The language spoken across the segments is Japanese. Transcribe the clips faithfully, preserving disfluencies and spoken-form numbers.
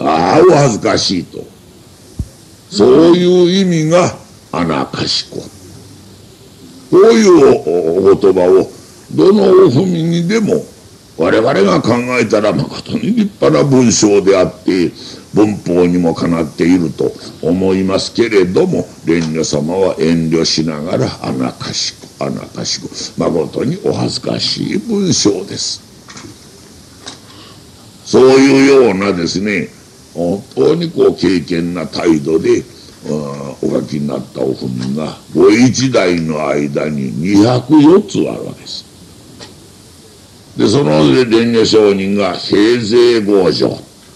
ああお恥ずかしいと、そういう意味が穴賢。こういうお言葉をどのお踏みにでも我々が考えたら誠に立派な文章であって文法にもかなっていると思いますけれども、蓮如様は遠慮しながら穴賢く穴賢く、誠にお恥ずかしい文章です。そういうようなですね、本当にこう敬虔な態度でお書きになったお踏みがご一代の間ににひゃくよっつあるわけです。でその蓮如上人が平勢強情、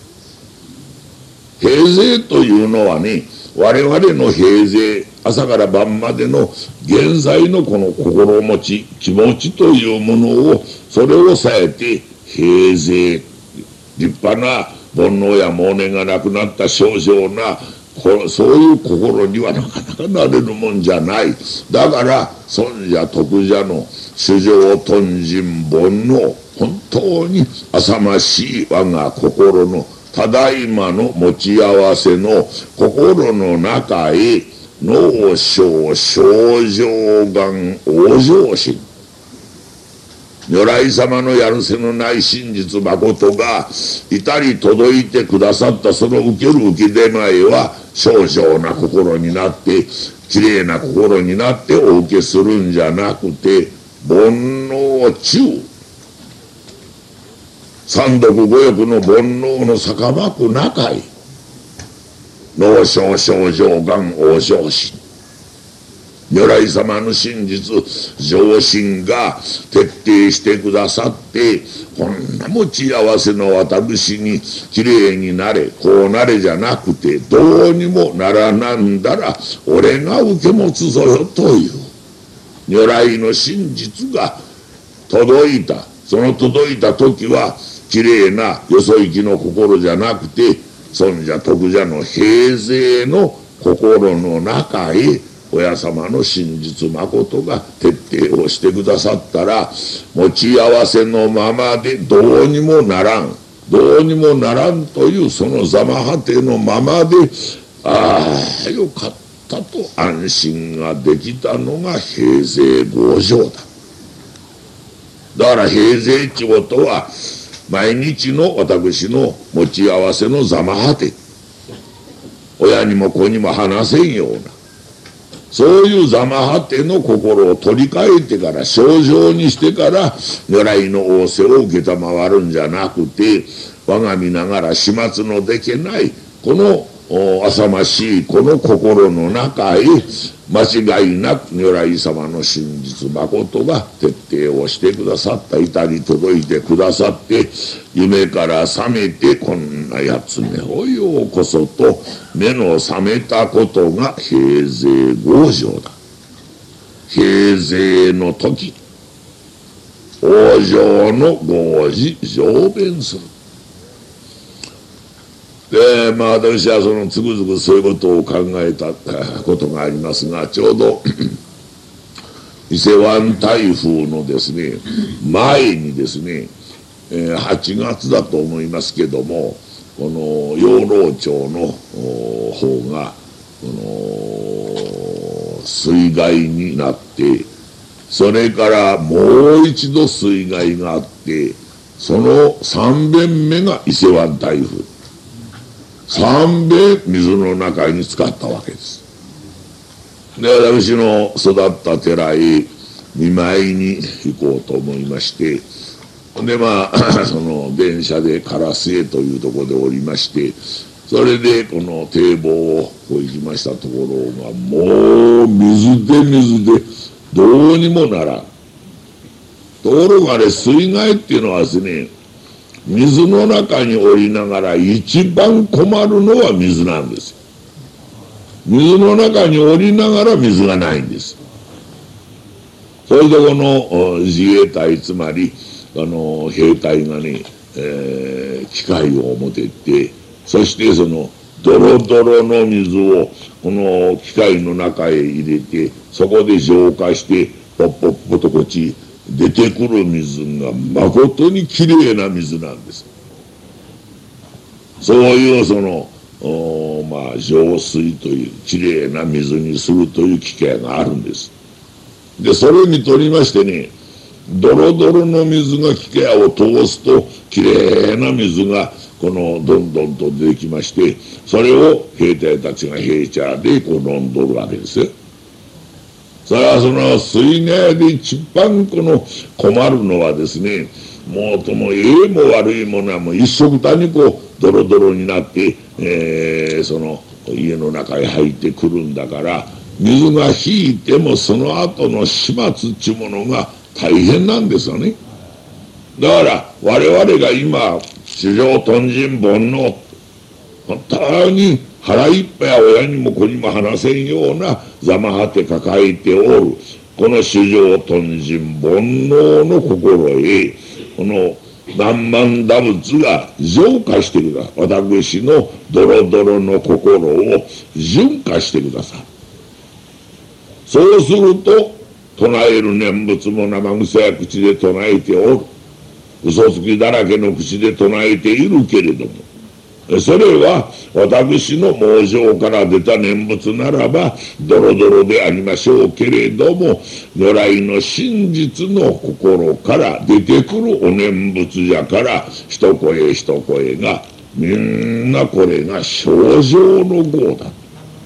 平勢というのはね、我々の平勢、朝から晩までの現在のこの心持ち気持ちというものを、それを抑えて平勢、立派な煩悩や妄念がなくなった清浄なそういう心にはなかなかなれるもんじゃない。だから尊者徳者の主情頓人煩悩、本当に浅ましい我が心のただいまの持ち合わせの心の中へ脳小清浄願往生心、如来様のやるせのない真実誠が至り届いてくださった、その受ける受け出前は清浄な心になってきれいな心になってお受けするんじゃなくて、煩悩中三毒五欲の煩悩の坂巻く中へ脳小清浄願往生心、如来様の真実上心が徹底してくださって、こんな持ち合わせの私にきれいになれこうなれじゃなくて、どうにもならなんだら俺が受け持つぞよという如来の真実が届いた。その届いた時はきれいなよそ行きの心じゃなくて、尊者徳者の平勢の心の中へ親様の真実誠が徹底をしてくださったら、持ち合わせのままでどうにもならんどうにもならんというそのざま果てのままで、ああよかったと安心ができたのが平勢強情だ。だから平勢ってことは毎日の私の持ち合わせのざま果て、親にも子にも話せんようなそういうざま果ての心を取り替えてから清浄にしてから如来の仰せを受けたまわるんじゃなくて、我が身ながら始末のできないこの浅ましいこの心の中へ間違いなく如来様の真実誠が徹底をしてくださった、至り届いてくださって、夢から覚めてこんなやつめをようこそと目の覚めたことが平勢強情だ。平勢の時往生の合事上弁する。でまあ私はそのつくづくそういうことを考えたことがありますが、ちょうど伊勢湾台風のですね前にですね、はちがつだと思いますけども、この養老町の方がこの水害になって、それからもう一度水害があって、そのさんべんめが伊勢湾台風、さんべん水の中に浸かったわけです。で私の育った寺へ見舞いに行こうと思いまして、でまあその電車で唐須へというところで降りまして、それでこの堤防をこう行きましたところがもう水で水でどうにもならん。ところがね、水害っていうのはですね、水の中に降りながら一番困るのは水なんですよ。水の中に降りながら水がないんです。それでこの自衛隊、つまりあの兵隊がね、えー、機械を持ってって、そしてそのドロドロの水をこの機械の中へ入れて、そこで浄化してポッポッポとこっち出てくる水がまことにきれいな水なんです。 そういうそのまあ浄水というきれいな水にするという機械があるんです。でそれにとりましてね、ドロドロの水が機械を通すときれいな水がこのどんどんと出てきまして、それを兵隊たちがヘイチャーでこう飲んどるわけですよ。それはその水害で一番この困るのはですね、もうともええも悪いものはもう一緒くたにこうドロドロになって、えー、その家の中へ入ってくるんだから、水が引いてもその後の始末っちゅうものが大変なんですよね。だから我々が今主上豚人煩悩、本当に腹いっぱい親にも子にも話せんようなざまはて抱えておるこの主上豚人煩悩の心へ、この何万打仏が浄化してください。私のドロドロの心を純化してください。そうすると唱える念仏も生臭や口で唱えておる、嘘つきだらけの口で唱えているけれども、それは私の妄想から出た念仏ならばドロドロでありましょうけれども、如来の真実の心から出てくるお念仏じゃから、一声一声がみんなこれが清浄の業だ。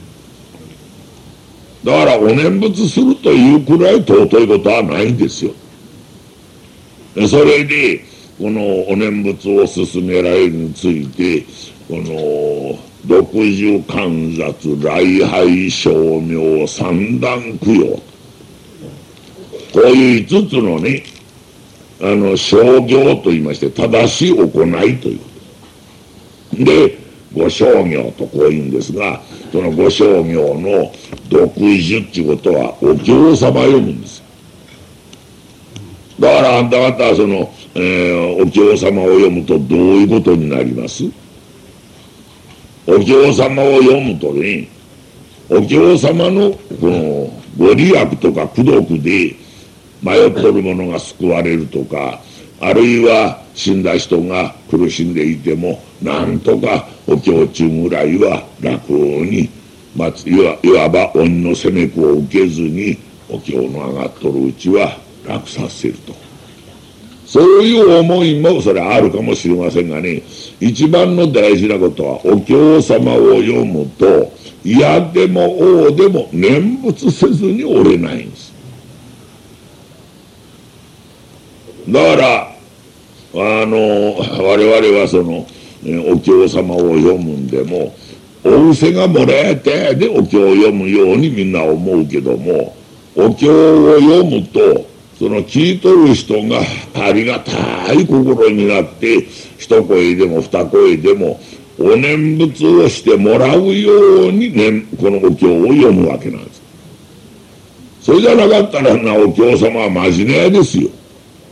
だからお念仏するというくらい尊いことはないんですよ。それでこのお念仏を勧められるについて、この六十観察礼拝称名三段供養、こういう五つのね、あの商業と言いまして正しい行いということで、ご商業とこう言うんですが、そのご商業の独十っていうことはお経様読むんですよ。だからあんた方はその、えー、お経様を読むとどういうことになります？お経様を読むとね、お経様のこのご利益とか功徳で迷っとる者が救われるとか、あるいは死んだ人が苦しんでいてもなんとかお経中ぐらいは楽に、まあ、いわ、いわば鬼の責め子を受けずにお経の上がっとるうちは楽させると、そういう思いもそれはあるかもしれませんがね、一番の大事なことはお経様を読むと嫌でも王でも念仏せずにおれないんです。だからあの我々はそのお経様を読むんでもお布施がもらえてでお経を読むようにみんな思うけども、お経を読むとその聞いとる人がありがたい心になって一声でも二声でもお念仏をしてもらうように、ね、このお経を読むわけなんです。それじゃなかったらな、お経様はまじめやですよ。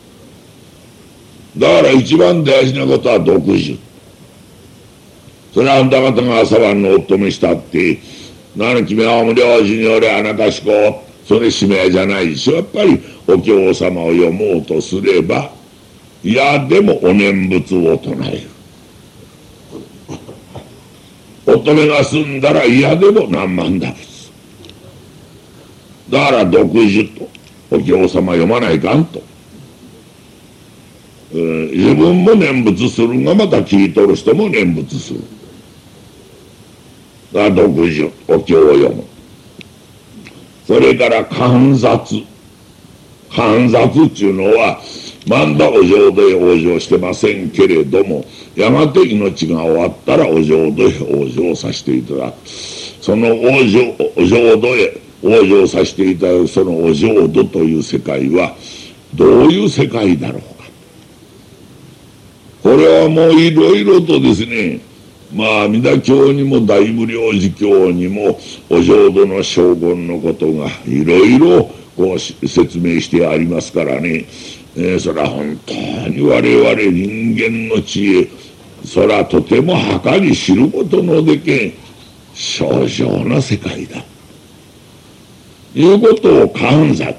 だから一番大事なことは独自。それはあんた方が朝晩のお勤めしたって何君は無料事によれあなたしこそれ使命じゃないでしょ。やっぱりお経様を読もうとすればいやでもお念仏を唱える。お勤めが済んだらいやでも何万打仏。だから独自とお経様読まないかんと、えー、自分も念仏するがまた聞いとる人も念仏する。だから独自お経を読む。それから観察。観察っていうのはまんだお浄土へ往生してませんけれども、やがて命が終わったらお浄土へ往生させていただく。その往生お浄土へ往生させていただくそのお浄土という世界はどういう世界だろうか。これはもういろいろとですね、まあ三田教にも大無量寺教にもお浄土の将軍のことがいろいろこう説明してありますからね、えー、それは本当に我々人間の知恵、それはとても計り知ることのできん清浄な世界だいうことを観察、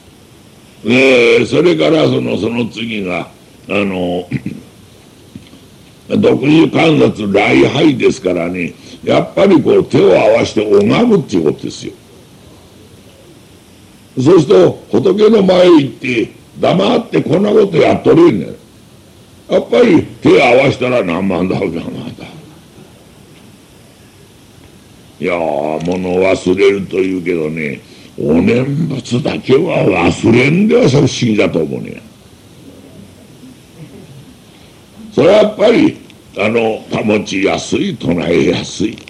えー、それからそのその次があの独自観察礼拝ですからね、やっぱりこう手を合わせて拝むっていうことですよ。そうすると仏の前へ行って黙ってこんなことやっとるんねん。やっぱり手を合わせたら何万だ何万だ。いやー、物を忘れるというけどね、お念仏だけは忘れんでは不思議だと思うね。それはやっぱりあの保ちやすい、唱えやすい。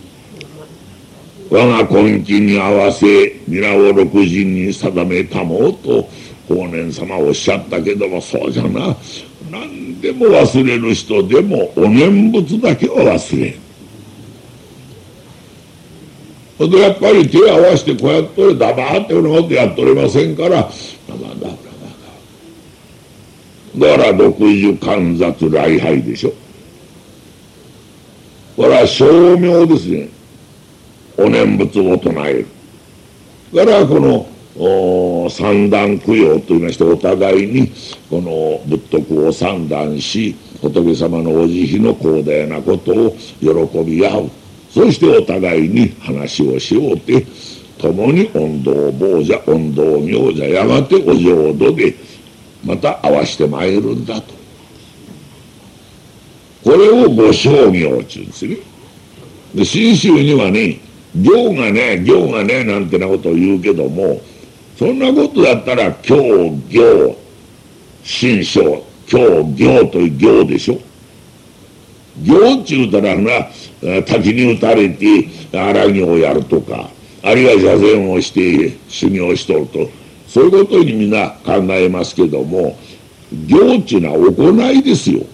我が根気に合わせ皆を六人に定めたもうと法然様おっしゃったけども、そうじゃな、何でも忘れる人でもお念仏だけは忘れん。それでやっぱり手を合わせてこうやっとれ、黙ってこのことやっとれませんから、だから独自観察礼拝でしょ。これは称名ですね。お念仏を唱える。だからこの三段供養といいまして、お互いにこの仏徳を三段し、仏様のお慈悲の広大なことを喜び合う。そしてお互いに話をしようて、共に音頭坊者、音頭行者、やがてお浄土でまた合わしてまいるんだと。これをご正行っていうんですね。で、信州にはね、行がね、行がね、なんてなことを言うけども、そんなことだったら、教行、信正、教行という行でしょ。行って言うたらな、滝に打たれて荒行をやるとか、あるいは座禅をして修行しとると、そういうことにみんな考えますけども、行っていうのは行いですよ。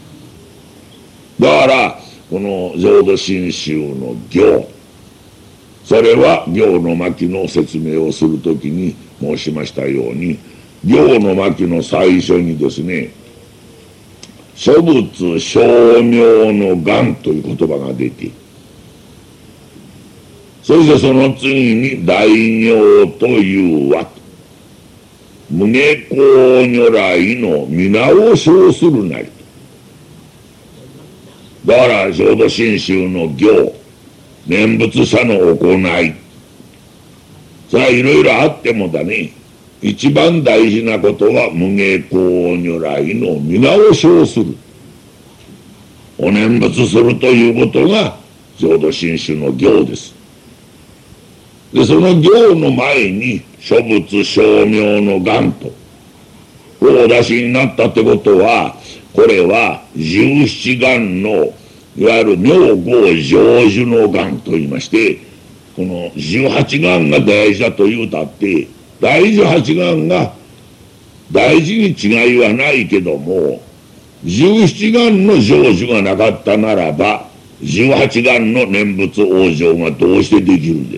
だからこの浄土真宗の行、それは行の巻の説明をするときに申しましたように、行の巻の最初にですね、諸仏称名の願という言葉が出て、そしてその次に大名というは無下公如来の皆を称するなり。だから浄土真宗の行、念仏者の行い、それはいろいろあってもだね、一番大事なことは無下公如来の皆を称する。お念仏するということが浄土真宗の行です。で、その行の前に諸仏称名の願とお出しになったってことは、これは十七願のいわゆる妙合成就の願といいまして、この十八願が大事だというたって、第十八願が大事に違いはないけども、十七願の成就がなかったならば、十八願の念仏往生がどうしてできるんです。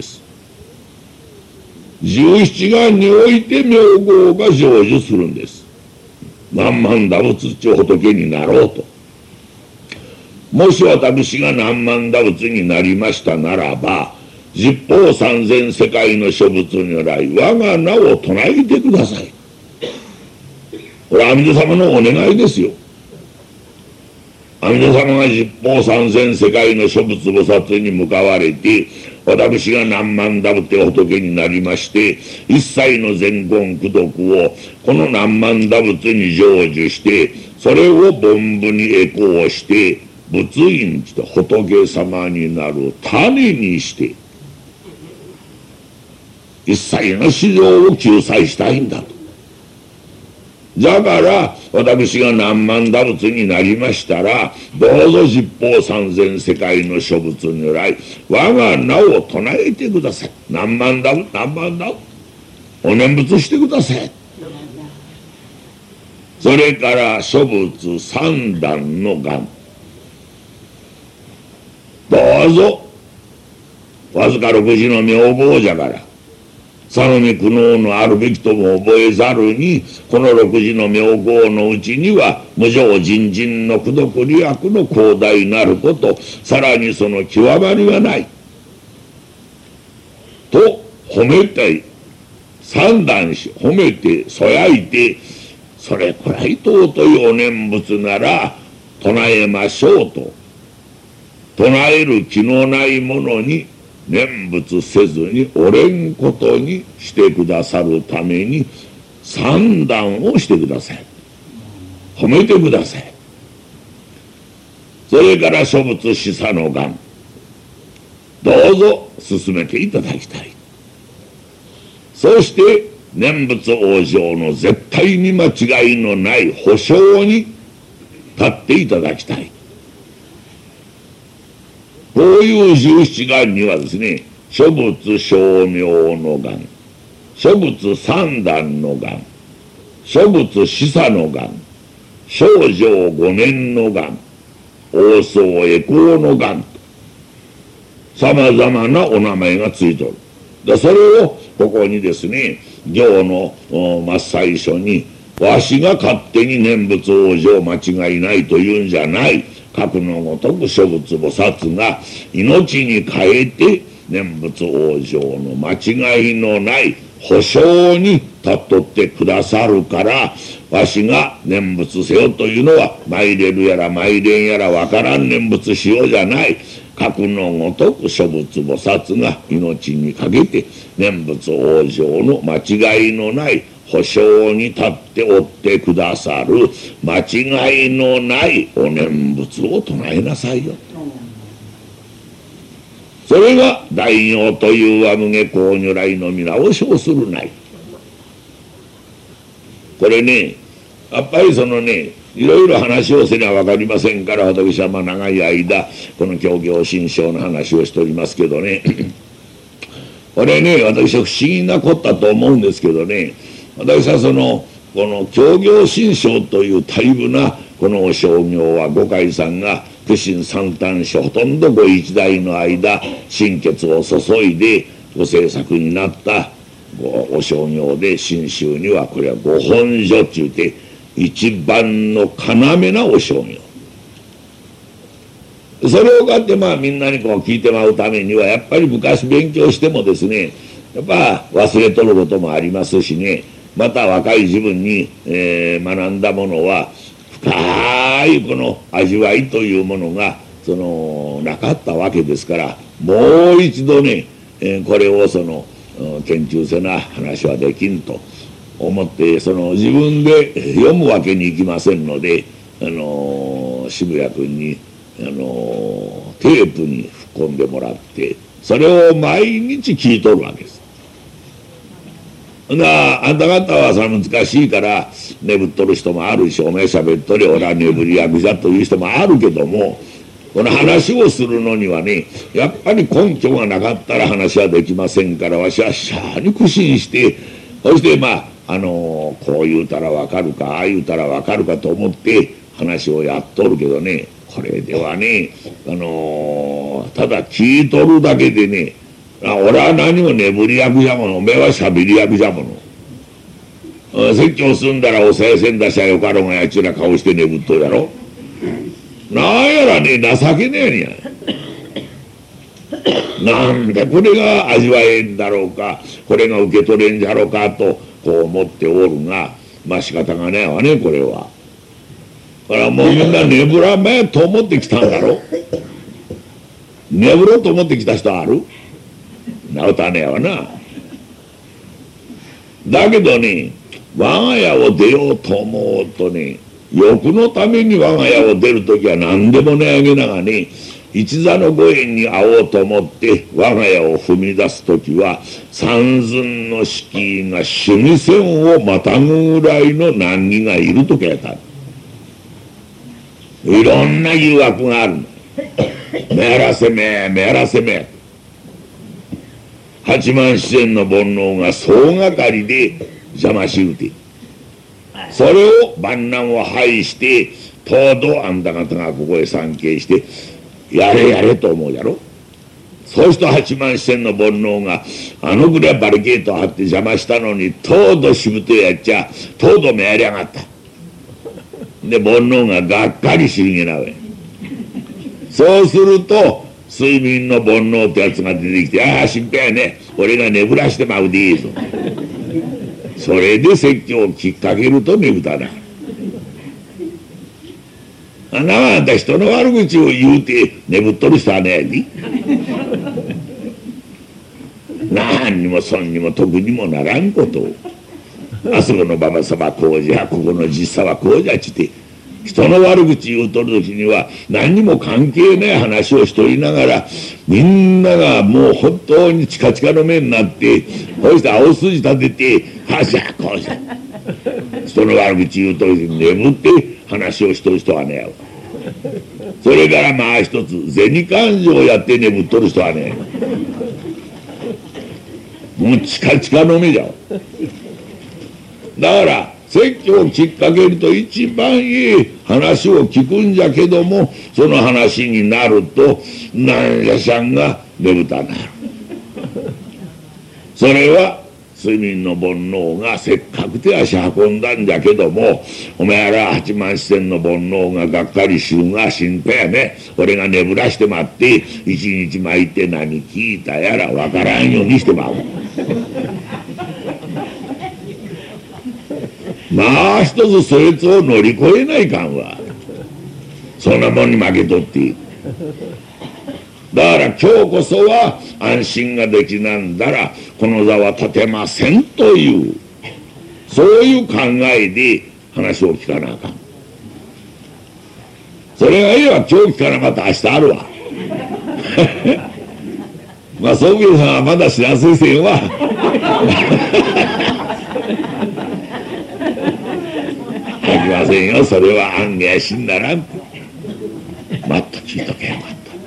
十七願において妙合が成就するんです。何万打仏っちゅう仏になろうと。もし私が何万打仏になりましたならば、十方三千世界の諸仏如来、我が名を唱えてください。これは阿弥陀様のお願いですよ。阿弥陀様が十方三千世界の諸仏菩薩に向かわれて、私が何万打仏仏になりまして、一切の善言功徳をこの何万打仏に成就して、それを凡夫に会好して、仏印と仏様になる種にして、一切の市場を救済したいんだと。だから私が何万打仏になりましたら、どうぞ十方三千世界の諸仏如来、我が名を唱えてください。何万打仏、何万打仏、お念仏してください。それから諸仏三段の願、どうぞわずか六字の名号じゃから頼み苦悩のあるべきとも覚えざるに、この六字の名号のうちには無常人人の功徳利益の広大なること、さらにその極まりはないと褒めて三段し、褒めてそやいて、それくらい尊いお念仏なら唱えましょうと、唱える気のないものに念仏せずにおれんことにしてくださるために三段をしてください。褒めてください。それから諸仏示唆の願、どうぞ進めていただきたい。そして念仏往生の絶対に間違いのない保証に立っていただきたい。こういう十七願にはですね、諸仏称名の願、諸仏三段の願、諸仏示唆の願、正成五年の願、王相恵光の願、さまざまなお名前がついておる。でそれをここにですね、行の真っ最初に、わしが勝手に念仏往生間違いないというんじゃない。かくのごとく諸仏菩薩が命に変えて念仏往生の間違いのない保証に立っとってくださるから、わしが念仏せよというのは参れるやら参れんやらわからん念仏しようじゃない。かくのごとく諸仏菩薩が命にかけて念仏往生の間違いのない保証に立っておってくださる間違いのないお念仏を唱えなさいよ。それが大行というは無下光如来の皆を称するない。これね、やっぱりそのね、いろいろ話をせには分かりませんから、私はまあ長い間この教行心証の話をしておりますけどねこれね、私は不思議なことだと思うんですけどね、私はそのこの教行心証という大部なこの商業は五海さんが苦心三端書ほとんどご一代の間心血を注いでご制作になったお商業で、真宗にはこれはご本所って言って一番の要なお商業。それをかってまあみんなにこう聞いてもらうためには、やっぱり昔勉強してもですね、やっぱ忘れとることもありますしね、また若い自分に、えー、学んだものは深いこの味わいというものがそのなかったわけですから、もう一度ね、えー、これをその研究せな話はできんと思って、その自分で読むわけにいきませんので、あのー、渋谷君に、あのー、テープに吹っ込んでもらって、それを毎日聞いとるわけです。なあんた方はそれ難しいから眠っとる人もあるし、お前しゃべっとり俺は眠り役じゃという人もあるけども、この話をするのにはね、やっぱり根拠がなかったら話はできませんから、わしはしゃあに苦心して、そしてまああのー、こう言うたらわかるか、ああ言うたらわかるかと思って話をやっとるけどね、これではね、あのー、ただ聞いとるだけでね、あ俺は何も眠り役じゃもの、おめえはしゃべり役じゃもの。説教すんだらおさえせんだしゃよかろうがやちら顔して眠っとるやろ。なんやらね、情けねえにゃ。なんでこれが味わえんだろうか、これが受け取れんじゃろうかとこう思っておるが、まあ仕方がねえわね、これは。だからもうみんな眠らめえと思ってきたんだろ。眠ろうと思ってきた人ある？なおたねえわな。だけどね、我が家を出ようと思うとね、欲のために我が家を出るときは何でも値上げながね、一座のご縁に会おうと思って我が家を踏み出すときは、三寸の敷居が主義線をまたぐぐらいの難儀がいるときやった。いろんな誘惑がある。めやらせめめやらせめ。八万四千の煩悩が総がかりで邪魔しうて、それを万難を排してとうとうあんた方がここへ参詣してやれやれと思うやろ。そうすると八万四千の煩悩があのぐらいバリケート張って邪魔したのに、とうとうしぶとやっちゃとうとうめやりやがった。で煩悩ががっかりしげな上、そうすると睡眠の煩悩ってやつが出てきて、ああ心配やね、俺が眠らしてまうでいいぞ。それで説教をきっかけるとねぶただ。 あんなあんた人の悪口を言うて眠っとる人はねえに何にも損にも得にもならんことをあそこの馬場様こうじゃここのじっさはこうじゃちて人の悪口言うとる時には何にも関係ない話をしとりながらみんながもう本当にチカチカの目になってそして青筋立ててはしゃこうしゃ人の悪口言うとる時に眠って話をしとる人はねそれからまあ一つ銭勘定をやって眠っとる人はねもうチカチカの目じゃだから説教をきっかけにと一番いい話を聞くんじゃけどもその話になると何やしゃんが眠たなるそれは睡眠の煩悩がせっかく手足運んだんじゃけどもお前ら八万四千の煩悩ががっかりしゅうが心配やね俺が眠らして待って一日巻いて何聞いたやらわからんようにしてまうまあ一つそいつを乗り越えないかんわそんなもんに負けとってだから今日こそは安心ができなんだらこの座は立てませんというそういう考えで話を聞かなあかんそれがいいわ今日聞かなかったら明日あるわまあ宗家さんはまだ知らせせんわ書きませんよそれは案外死んだらんまっと聞いとけよか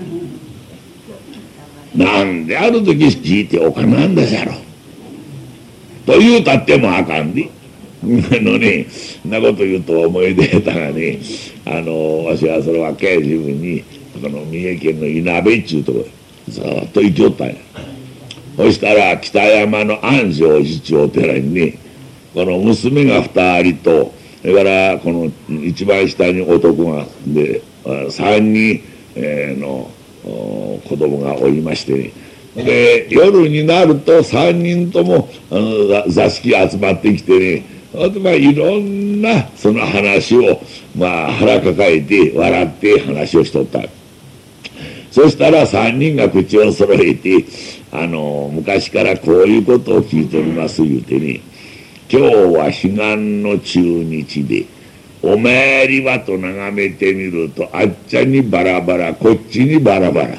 ったなんである時聞いておかなんだじゃろと言うたってもあかんであのねそんなこと言うと思い出たがねあのわしはその若い自分にこの三重県のいなべっちゅうとこずっと行きおったんやそしたら北山の安正寺ちゅうお寺にねこの娘が二人とそれからこの一番下に男がで三人、えー、の子供がおりましてねで夜になると三人ともあの座敷集まってきてねまあいろんなその話をまあ腹抱えて笑って話をしとったそしたら三人が口を揃えてあの昔からこういうことを聞いております言うてね今日は彼岸の中日でお参りはと眺めてみるとあっちゃにバラバラこっちにバラバラ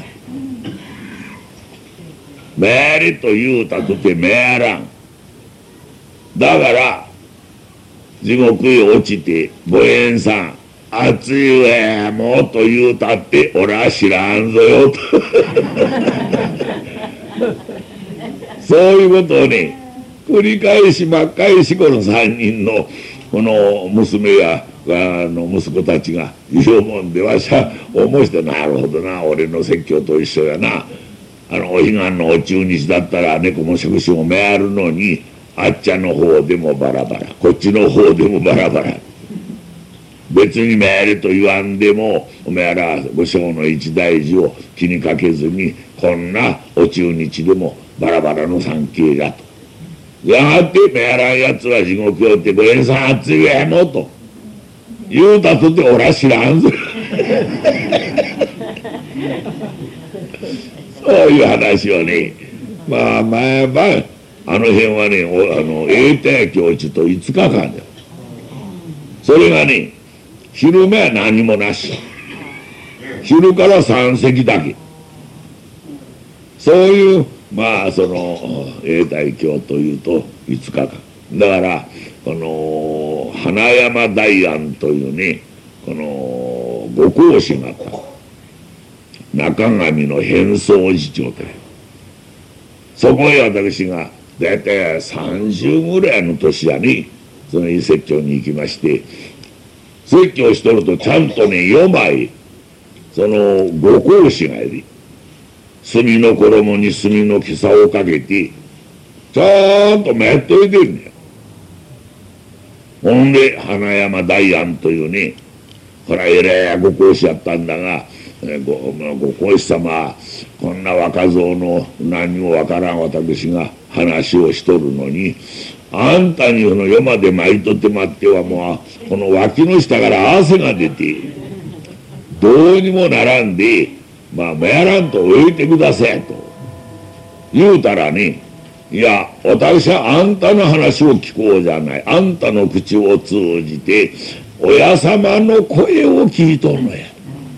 参りと言うたとて参らんだから地獄へ落ちてご縁さん熱い上もうと言うたって俺は知らんぞよとそういうことをね繰り返しばっかりしこの三人のこの娘やあの息子たちが言うもんでわしは思いしてなるほどな俺の説教と一緒やなあのお彼岸のお中日だったら猫も食子も回るのにあっちゃの方でもバラバラこっちの方でもバラバラ別に参れと言わんでもお前ら御正の一大事を気にかけずにこんなお中日でもバラバラの参詣だとやがて参らんやつは地獄へおってご縁さん熱いやもと言うたとて俺は知らんぞそういう話をねまあ毎晩あの辺はねおあの永代教授といつかかんだよそれがね昼間は何もなし昼から三席だけそういうまあその永代教というといつかかんだからこの花山大庵というねこのご講師があった中上の変装寺町でそこへ私が大体さんじゅうぐらいの年やねその説教に行きまして説教しとるとちゃんとねよまいそのご講師がいる墨の衣に墨の袈裟をかけてちゃんと待っといてんねんほんで花山大庵というねこれはえらいご講師やったんだがご, ご講師様こんな若造の何もわからん私が話をしとるのにあんたにこの世まで巻いとって待ってはもうこの脇の下から汗が出てどうにもならんで、まあやらんと置いてくださいと言うたらね、いや私はあんたの話を聞こうじゃない、あんたの口を通じて親様の声を聞いとるのや。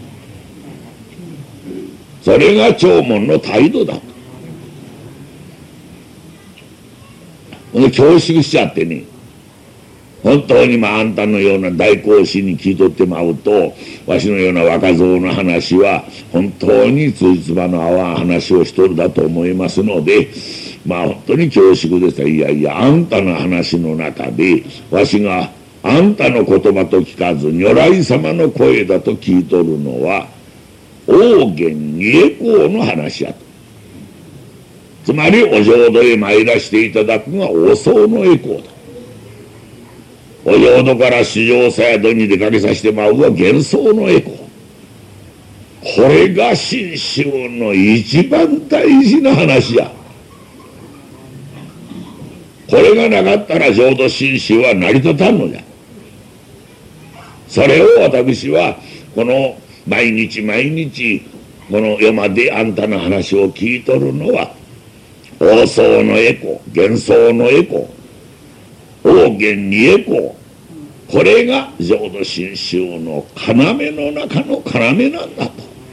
それが弔問の態度だと。恐縮しちゃってね、本当にまああんたのような大公子に聞いとってまうと、わしのような若造の話は本当につじつまの合わん話をしとるだと思いますので、まあ本当に恐縮です。いやいや、あんたの話の中でわしがあんたの言葉と聞かず如来様の声だと聞いとるのは王元二栄光の話やと。つまりお浄土へ参らしていただくがお僧の栄光だ。お浄土から四条茶宿に出かけさせてまうは幻想の栄光。これが真宗の一番大事な話や。これがなかったら浄土真宗は成り立たんのじゃ。それを私はこの毎日毎日この世まであんたの話を聞いとるのは王僧の栄光、幻想の栄光、王元二栄光、これが浄土真宗の要の中の要なんだと。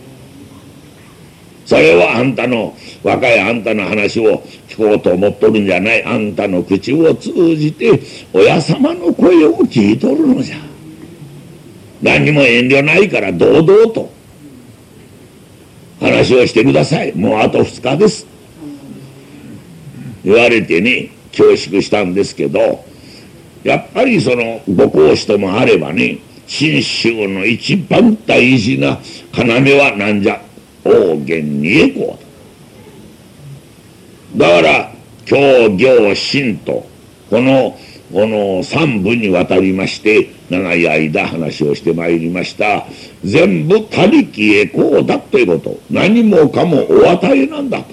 それはあんたの若いあんたの話を聞こうと思っとるんじゃない、あんたの口を通じて親様の声を聞いとるのじゃ。何にも遠慮ないから堂々と話をしてください、もうあとふつかです言われてね、恐縮したんですけど、やっぱりそのご公子ともあればね、真宗の一番大事な要は何じゃ、王元二栄光だ。だから教行信とこのこの三部にわたりまして長い間話をしてまいりました。全部他力栄光だということ、何もかもお与えなんだと。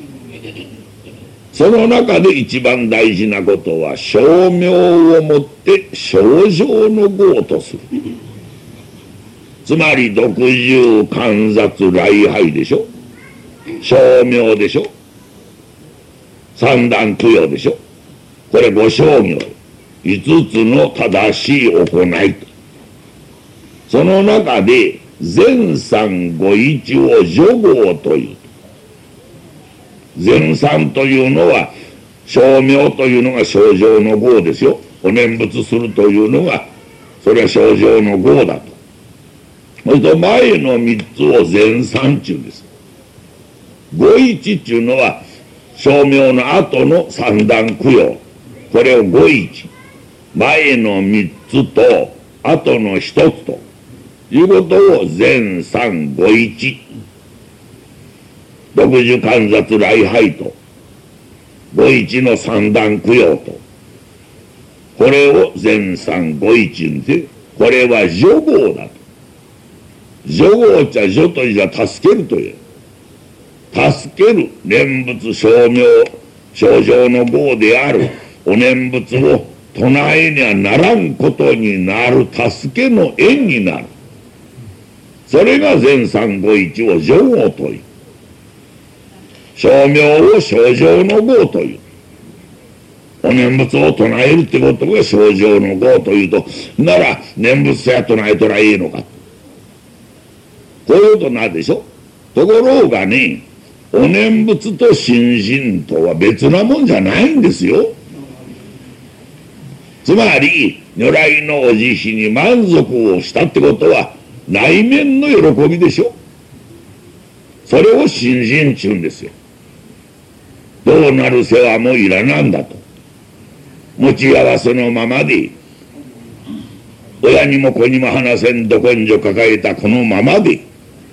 その中で一番大事なことは称名をもって清浄の業とする。つまり独重観察礼拝でしょ、称名でしょ、三段供養でしょ、これご商業、五つの正しい行いと。その中で前三五一を除業という。前三というのは称名というのが清浄の業ですよ。お念仏するというのがそれは清浄の業だと。それと前の三つを前三中です。五一っていうのは称名の後の三段供養、これを五一、前の三つと後の一つということを前三五一、独自観察礼拝と五一の三段供養と、これを前三五一にて、これは除業だと。除業っちゃ除といじゃ助けるという、助ける念仏称名清浄の業であるお念仏を唱えにはならんことになる助けの縁になる。それが前三五一を除業という、称名を清浄の業という、お念仏を唱えるってことが清浄の業というと、なら念仏さえ唱えとらいいのか、こういうことになるでしょ。ところがね、お念仏と信心とは別なもんじゃないんですよ。つまり如来のお慈悲に満足をしたってことは内面の喜びでしょ。それを信心っちゅうんですよ。どうなる世話もいらなんだと。持ち合わせのままで、親にも子にも話せんど根性抱えたこのままで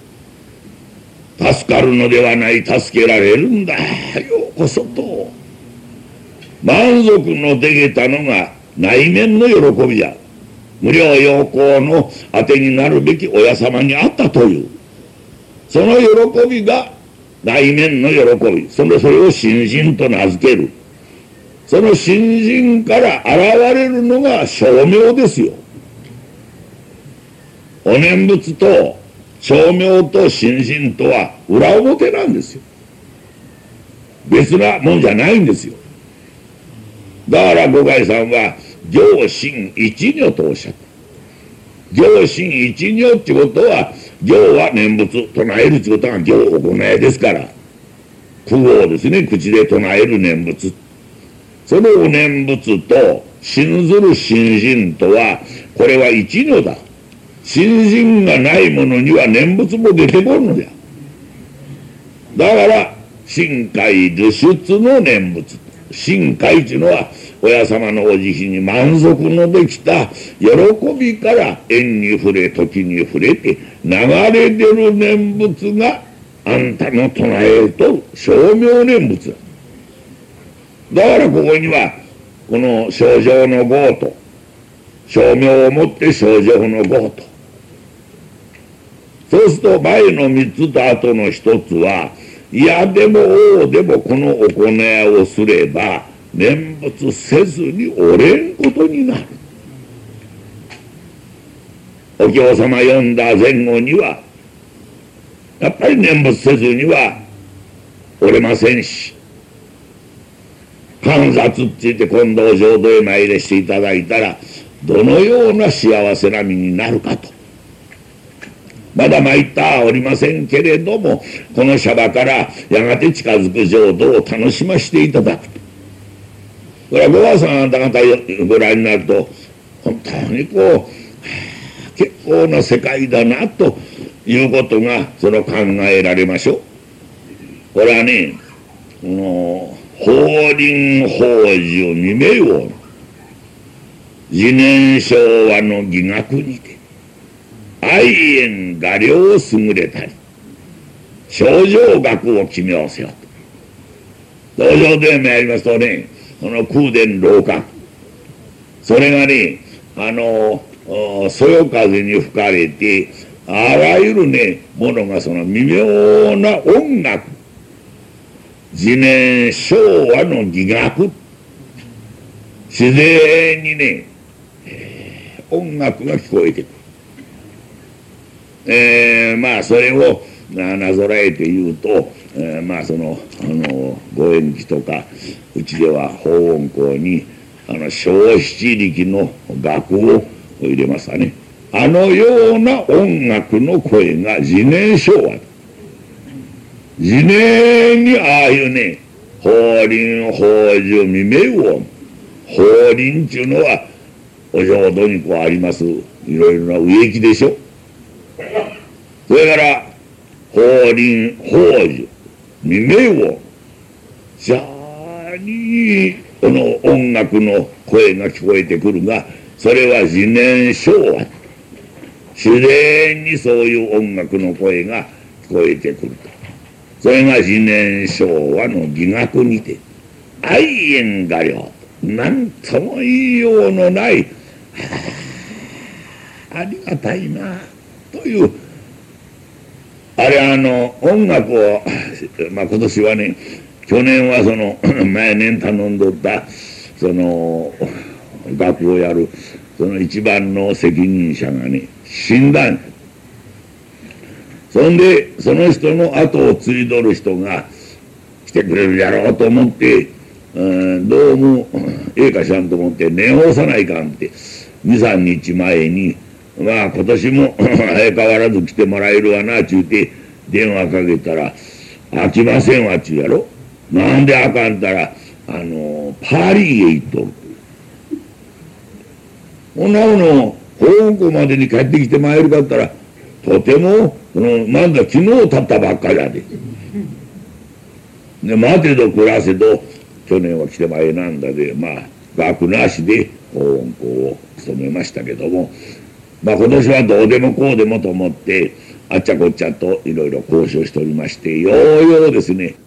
助かるのではない、助けられるんだようこそと満足のできたのが内面の喜びじゃ。無料陽光のあてになるべき親様にあったという、その喜びが内面の喜び、そのそれを信心と名付ける。その信心から現れるのが称名ですよ。お念仏と称名と心身とは裏表なんですよ。別なもんじゃないんですよ。だから五海さんは行心一如とおっしゃった。行心一如ってことは、行は念仏唱えるってことは行行いですから、苦行ですね、口で唱える念仏。そのお念仏と信ずる心身とは、これは一如だ。心身がないものには念仏も出てこんのじゃ。だから深海流出の念仏。深海っていうのは親様のお慈悲に満足のできた喜びから縁に触れ時に触れて流れ出る念仏があんたの唱えと称名念仏だ。だからここにはこの症状の業と称名をもって症状の業と、そうすると前の三つと後の一つは、いやでもおうでもこの行いをすれば念仏せずにおれんことになる。お経様読んだ前後にはやっぱり念仏せずにはおれませんし、観察って言って近藤浄土へ参れしていただいたらどのような幸せな身になるかと。まだ参ってはおりませんけれども、この娑婆からやがて近づく浄土を楽しましていただくと。これはごばあさんあんた方ご覧になると本当にこう結構な世界だなということがその考えられましょう。これはね、この法輪法寿未明王の自念昭和の義学にて愛縁画量を優れたり症状学を奇妙せよと。道場でもやりますとね、この空伝老化、それがね、あのそよ風に吹かれてあらゆるねものがその微妙な音楽、自念昭和の義学、自然にね、えー、音楽が聞こえてくる。えー、まあそれをなぞらえて言うと、えー、まあそのあのご縁起とかうちでは法音校にあの小七力の楽を入れましたね。あのような音楽の声が自念昭和だ。自念にああいうね法輪法寿未明音、法輪っていうのはお浄土にこうありますいろいろな植木でしょ。それから法輪法寿未明音、じゃあにこの音楽の声が聞こえてくるが、それは自念昭和、自然にそういう音楽の声が聞こえてくると。それが自念昭和の義学にて愛縁画量、なんとも言いようのない、ありがたいなという。あれあの音楽を、まあ、今年はね、去年はその前年頼んどったその楽をやるその一番の責任者がね死んだん。そんでその人の後を継いどる人が来てくれるやろうと思って、うん、どうもええかしらんと思って念を押さないかんってにさんにちまえに、まあ今年も相変わらず来てもらえるわなちゅうて電話かけたら飽きませんわちゅうやろ。なんであかんたらあのパリへ行っとる。ほなもの香港までに帰ってきてまいるかったらとてもこのまだ昨日経ったばっかりやで。で待てど暮らせど去年は来てまいなんだで、まあ学なしで法音校を務めましたけども、まあ今年はどうでもこうでもと思ってあっちゃこっちゃといろいろ交渉しておりまして、ようようですね